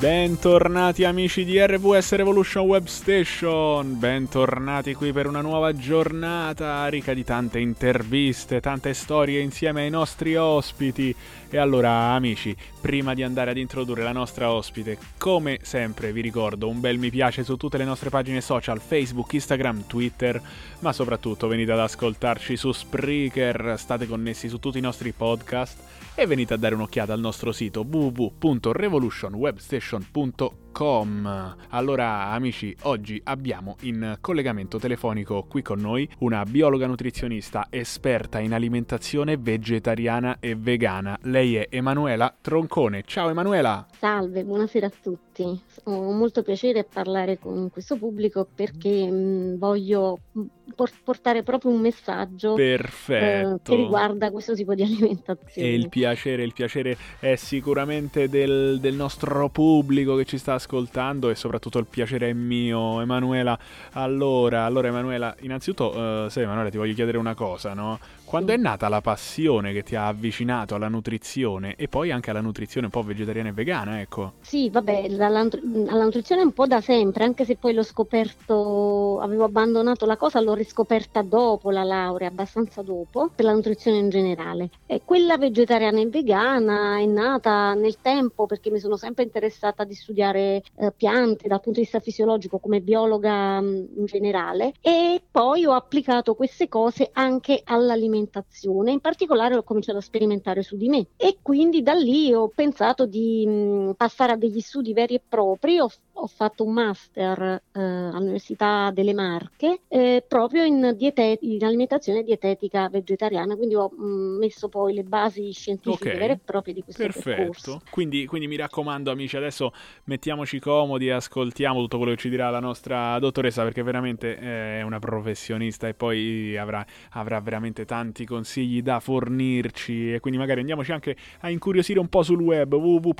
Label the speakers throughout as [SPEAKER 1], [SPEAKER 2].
[SPEAKER 1] Bentornati amici di RWS Revolution Web Station, bentornati qui per una nuova giornata ricca di tante interviste, tante storie insieme ai nostri ospiti. E allora amici, prima di andare ad introdurre la nostra ospite, come sempre vi ricordo un bel mi piace su tutte le nostre pagine social, Facebook, Instagram, Twitter, ma soprattutto venite ad ascoltarci su Spreaker, state connessi su tutti i nostri podcast e venite a dare un'occhiata al nostro sito www.revolutionwebstation.com. Allora amici, oggi abbiamo in collegamento telefonico qui con noi una biologa nutrizionista esperta in alimentazione vegetariana e vegana. Lei è Emanuela Troncone. Ciao Emanuela!
[SPEAKER 2] Salve, buonasera a tutti. Ho molto piacere parlare con questo pubblico perché voglio portare proprio un messaggio
[SPEAKER 1] perfetto
[SPEAKER 2] che riguarda questo tipo di alimentazione.
[SPEAKER 1] E il piacere è sicuramente del nostro pubblico che ci sta ascoltando e soprattutto il piacere è mio, Emanuela. Allora Emanuela, innanzitutto sai Emanuela, ti voglio chiedere una cosa, no? Quando è nata la passione che ti ha avvicinato alla nutrizione e poi anche alla nutrizione un po' vegetariana e vegana, ecco?
[SPEAKER 2] Sì, vabbè, alla nutrizione un po' da sempre, anche se poi l'ho scoperto, avevo abbandonato la cosa, l'ho riscoperta dopo la laurea, abbastanza dopo, per la nutrizione in generale. E quella vegetariana e vegana è nata nel tempo perché mi sono sempre interessata di studiare piante dal punto di vista fisiologico come biologa in generale, e poi ho applicato queste cose anche all'alimentazione. In particolare ho cominciato a sperimentare su di me e quindi da lì ho pensato di passare a degli studi veri e propri. Ho fatto un master all'Università delle Marche proprio in alimentazione dietetica vegetariana, quindi ho messo poi le basi scientifiche vere e proprie di questo percorso.
[SPEAKER 1] Quindi mi raccomando amici, adesso mettiamoci comodi e ascoltiamo tutto quello che ci dirà la nostra dottoressa, perché veramente è una professionista e poi avrà veramente tanti consigli da fornirci, e quindi magari andiamoci anche a incuriosire un po' sul web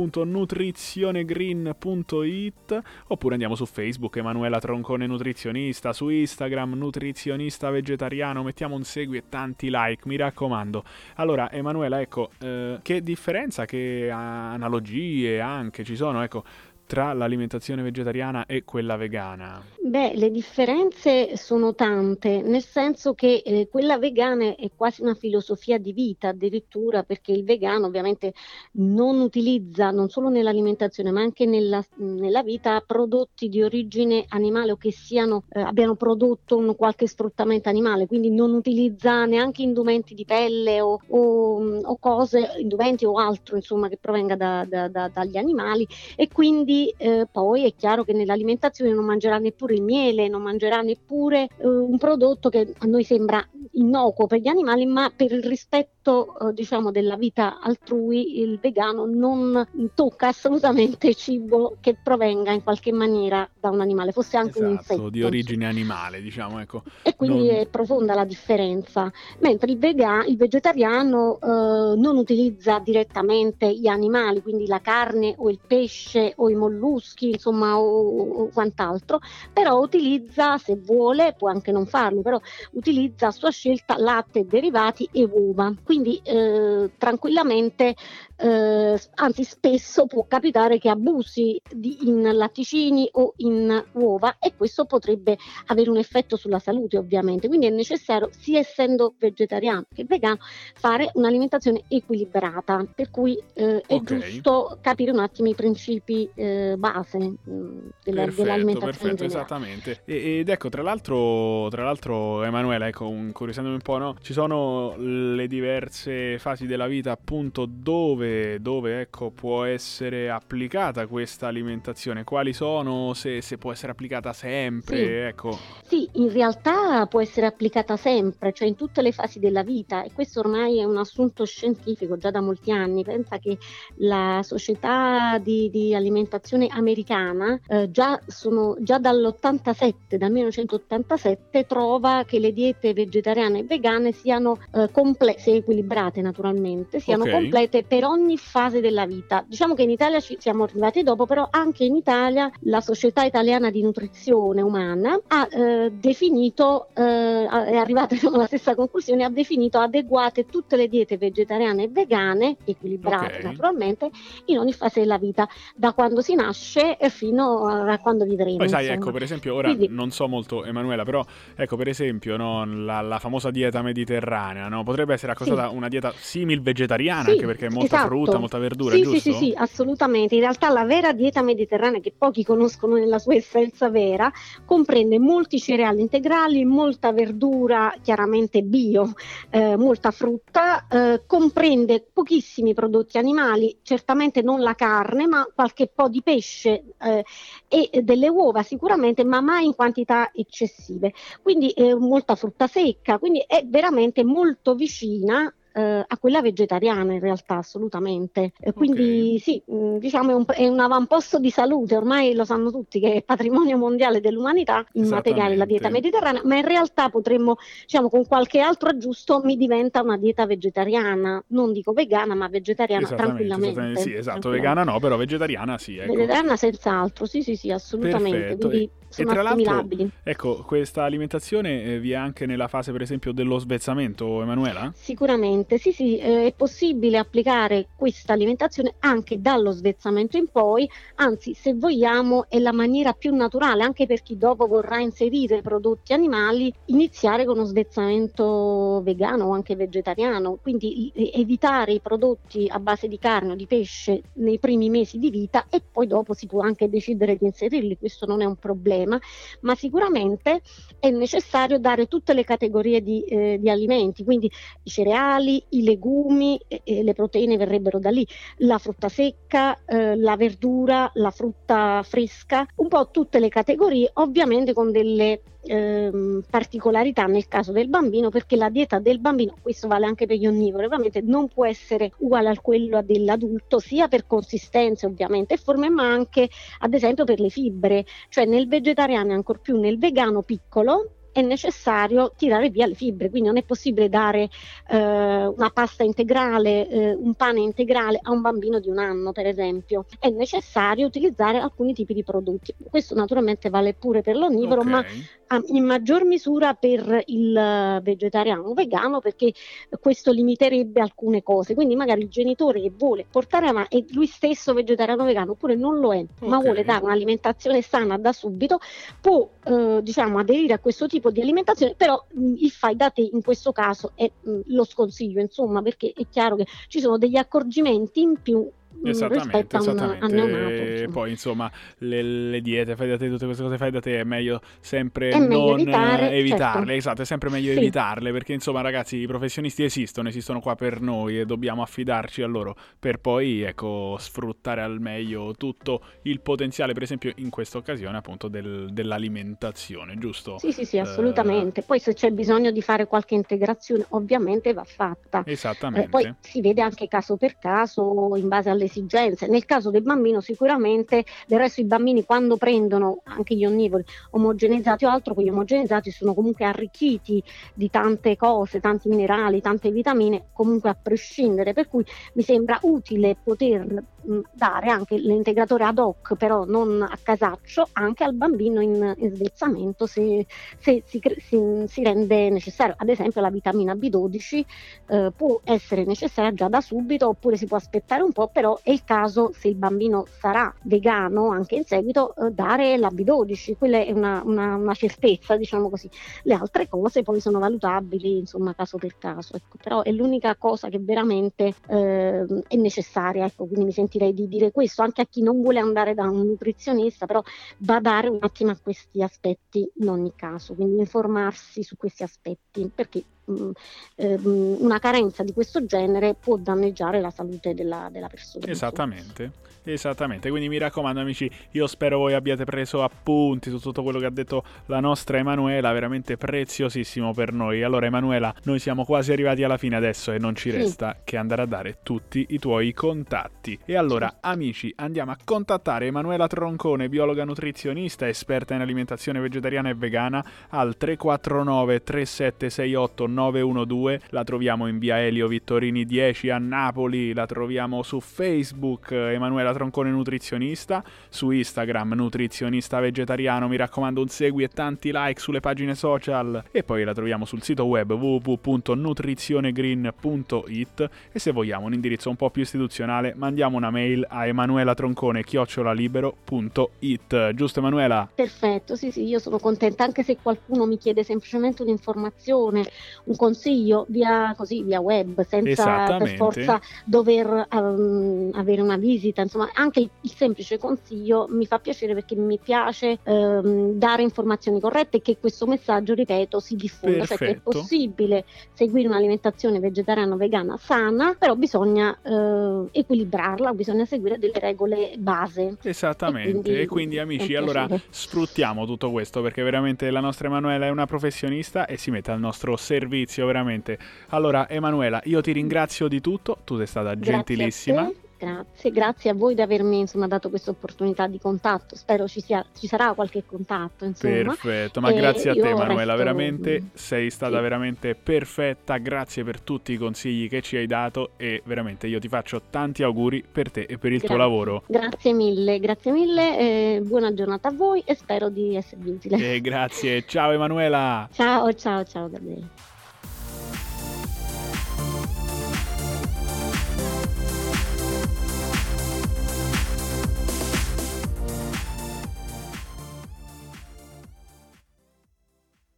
[SPEAKER 1] www.nutrizionegreen.it, oppure andiamo su Facebook Emanuela Troncone nutrizionista, su Instagram nutrizionista vegetariano, mettiamo un segui e tanti like, mi raccomando. Allora Emanuela, ecco, che differenza, che analogie anche ci sono, ecco, tra l'alimentazione vegetariana e quella vegana?
[SPEAKER 2] Beh, le differenze sono tante, nel senso che quella vegana è quasi una filosofia di vita addirittura, perché il vegano ovviamente non utilizza, non solo nell'alimentazione ma anche nella vita, prodotti di origine animale o che abbiano prodotto un qualche sfruttamento animale, quindi non utilizza neanche indumenti di pelle o cose, indumenti o altro insomma che provenga dagli animali, e quindi poi è chiaro che nell'alimentazione non mangerà neppure il miele, non mangerà neppure un prodotto che a noi sembra innocuo per gli animali, ma per il rispetto diciamo della vita altrui il vegano non tocca assolutamente cibo che provenga in qualche maniera da un animale, fosse anche un insetto
[SPEAKER 1] di origine animale, diciamo, ecco.
[SPEAKER 2] E quindi è profonda la differenza, mentre il vegetariano non utilizza direttamente gli animali, quindi la carne o il pesce o i molluschi, insomma, o quant'altro, però utilizza, se vuole, può anche non farlo, però utilizza a sua scelta latte, derivati e uova, quindi tranquillamente, anzi spesso può capitare che abusi in latticini o in uova, e questo potrebbe avere un effetto sulla salute ovviamente, quindi è necessario, sia essendo vegetariano che vegano, fare un'alimentazione equilibrata, per cui è giusto capire un attimo i principi base dell'alimentazione.
[SPEAKER 1] Perfetto, esattamente. Ed ecco, tra l'altro Emanuela, ecco, curiositandomi un po', no? Ci sono le diverse fasi della vita appunto dove ecco può essere applicata questa alimentazione. Quali sono, se può essere applicata sempre,
[SPEAKER 2] sì.
[SPEAKER 1] Ecco.
[SPEAKER 2] Sì, in realtà può essere applicata sempre, cioè in tutte le fasi della vita, e questo ormai è un assunto scientifico già da molti anni. Pensa che la società di alimentazione americana già dal 1987 trova che le diete vegetariane e vegane siano se equilibrate naturalmente, siano complete per ogni fase della vita. Diciamo che in Italia ci siamo arrivati dopo, però anche in Italia la Società Italiana di Nutrizione Umana ha definito, è arrivata alla stessa conclusione, ha definito adeguate tutte le diete vegetariane e vegane, equilibrate naturalmente, in ogni fase della vita, da quando si nasce fino a quando vivremo.
[SPEAKER 1] Poi sai, ecco, per esempio, ora non so molto, Emanuela, però ecco, per esempio, no, la famosa dieta mediterranea, no? Potrebbe essere accostata una dieta simil vegetariana, anche perché molta frutta, molta verdura, giusto?
[SPEAKER 2] Sì, assolutamente. In realtà la vera dieta mediterranea, che pochi conoscono nella sua essenza vera, comprende molti cereali integrali, molta verdura chiaramente bio, molta frutta, comprende pochissimi prodotti animali, certamente non la carne, ma qualche po' di pesce e delle uova sicuramente, ma mai in quantità eccessive. Quindi molta frutta secca, quindi è veramente molto vicina a quella vegetariana in realtà, assolutamente. Quindi sì, diciamo è un avamposto di salute, ormai lo sanno tutti che è patrimonio mondiale dell'umanità immateriale la dieta mediterranea, ma in realtà potremmo, diciamo, con qualche altro aggiusto mi diventa una dieta vegetariana, non dico vegana, ma vegetariana tranquillamente.
[SPEAKER 1] Sì, esatto, vegana no, però vegetariana sì, ecco.
[SPEAKER 2] Vegetariana senz'altro, sì, assolutamente.
[SPEAKER 1] Perfetto.
[SPEAKER 2] Quindi sono
[SPEAKER 1] e tra
[SPEAKER 2] assimilabili.
[SPEAKER 1] l'altro, ecco, questa alimentazione vi è anche nella fase, per esempio, dello svezzamento, Emanuela?
[SPEAKER 2] Sicuramente, sì, è possibile applicare questa alimentazione anche dallo svezzamento in poi, anzi, se vogliamo, è la maniera più naturale, anche per chi dopo vorrà inserire prodotti animali, iniziare con uno svezzamento vegano o anche vegetariano, quindi evitare i prodotti a base di carne o di pesce nei primi mesi di vita e poi dopo si può anche decidere di inserirli, questo non è un problema, ma sicuramente è necessario dare tutte le categorie di alimenti, quindi i cereali, i legumi, le proteine verrebbero da lì, la frutta secca, la verdura, la frutta fresca, un po' tutte le categorie, ovviamente con delle particolarità nel caso del bambino, perché la dieta del bambino, questo vale anche per gli onnivori, ovviamente non può essere uguale a quella dell'adulto, sia per consistenza ovviamente e forme, ma anche ad esempio per le fibre, cioè nel vegetariano e ancor più nel vegano piccolo è necessario tirare via le fibre, quindi non è possibile dare una pasta integrale, un pane integrale a un bambino di 1 anno, per esempio. È necessario utilizzare alcuni tipi di prodotti. Questo naturalmente vale pure per l'onnivoro, ma in maggior misura per il vegetariano vegano, perché questo limiterebbe alcune cose. Quindi magari il genitore che vuole portare avanti è lui stesso vegetariano vegano, oppure non lo è, ma vuole dare un'alimentazione sana da subito, può diciamo aderire a questo tipo di alimentazione, però il fai da te in questo caso è lo sconsiglio, insomma, perché è chiaro che ci sono degli accorgimenti in più rispetto a un neonato.
[SPEAKER 1] Poi insomma le diete fai da te, tutte queste cose fai da te, è meglio sempre
[SPEAKER 2] non
[SPEAKER 1] evitarle,
[SPEAKER 2] certo.
[SPEAKER 1] Esatto, è sempre meglio evitarle, perché insomma ragazzi, i professionisti esistono qua per noi e dobbiamo affidarci a loro per poi, ecco, sfruttare al meglio tutto il potenziale, per esempio in questa occasione appunto dell'alimentazione, giusto?
[SPEAKER 2] Sì, assolutamente. Poi se c'è bisogno di fare qualche integrazione ovviamente va fatta.
[SPEAKER 1] Esattamente.
[SPEAKER 2] Poi si vede anche caso per caso in base alle esigenze. Nel caso del bambino sicuramente, del resto i bambini quando prendono anche gli onnivori omogeneizzati o altro, quegli omogenizzati sono comunque arricchiti di tante cose, tanti minerali, tante vitamine, comunque a prescindere, per cui mi sembra utile poter dare anche l'integratore ad hoc, però non a casaccio, anche al bambino in svezzamento se si rende necessario. Ad esempio la vitamina B12 può essere necessaria già da subito, oppure si può aspettare un po', però è il caso, se il bambino sarà vegano anche in seguito, dare la B12, quella è una certezza, diciamo così. Le altre cose poi sono valutabili, insomma, caso per caso, ecco. Però è l'unica cosa che veramente è necessaria, ecco. Quindi mi sentirei di dire questo anche a chi non vuole andare da un nutrizionista, però badare un attimo a questi aspetti in ogni caso, quindi informarsi su questi aspetti, perché una carenza di questo genere può danneggiare la salute della persona.
[SPEAKER 1] Esattamente. Esattamente, quindi mi raccomando amici, io spero voi abbiate preso appunti su tutto quello che ha detto la nostra Emanuela, veramente preziosissimo per noi. Allora Emanuela, noi siamo quasi arrivati alla fine adesso e non ci resta che andare a dare tutti i tuoi contatti. E allora amici, andiamo a contattare Emanuela Troncone, biologa nutrizionista, esperta in alimentazione vegetariana e vegana, al 349 3768 912. La troviamo in via Elio Vittorini 10 a Napoli, la troviamo su Facebook Emanuela Troncone nutrizionista, su Instagram nutrizionista vegetariano, mi raccomando un segui e tanti like sulle pagine social, e poi la troviamo sul sito web www.nutrizionegreen.it, e se vogliamo un indirizzo un po' più istituzionale mandiamo una mail a emanuelatroncone@libero.it. Giusto Emanuela?
[SPEAKER 2] Perfetto, sì, io sono contenta, anche se qualcuno mi chiede semplicemente un'informazione, un consiglio via web, senza per forza dover avere una visita, insomma anche il semplice consiglio mi fa piacere, perché mi piace dare informazioni corrette e che questo messaggio, ripeto, si diffonda, cioè che è possibile seguire un'alimentazione vegetariana vegana sana, però bisogna equilibrarla, bisogna seguire delle regole base.
[SPEAKER 1] Esattamente, e quindi amici, allora sfruttiamo tutto questo, perché veramente la nostra Emanuela è una professionista e si mette al nostro servizio veramente. Allora Emanuela, io ti ringrazio di tutto, tu sei stata gentilissima.
[SPEAKER 2] Grazie a voi di avermi dato questa opportunità di contatto, spero ci sarà qualche contatto, insomma.
[SPEAKER 1] Perfetto, ma grazie a te Emanuela, veramente sei stata veramente perfetta, grazie per tutti i consigli che ci hai dato e veramente io ti faccio tanti auguri per te e per il tuo lavoro.
[SPEAKER 2] Grazie mille, buona giornata a voi e spero di esservi utile.
[SPEAKER 1] Grazie, ciao Emanuela.
[SPEAKER 2] Ciao Gabriele.